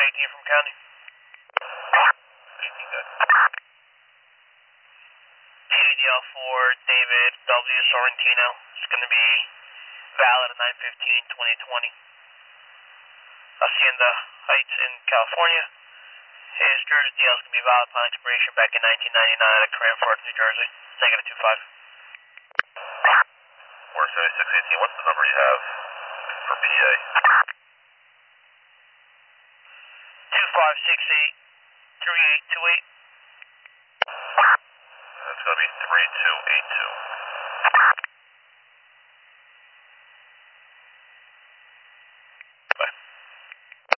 18 from county. 18 good. TADL for David W. Sorrentino. It's going to be valid at 9/15/2020. Hacienda Heights in California. His Jersey DL is going to be valid upon expiration back in 1999 at Cranford, New Jersey. -25. 47618, what's the number you have for PA? 2568-3828. That's going to be 3282.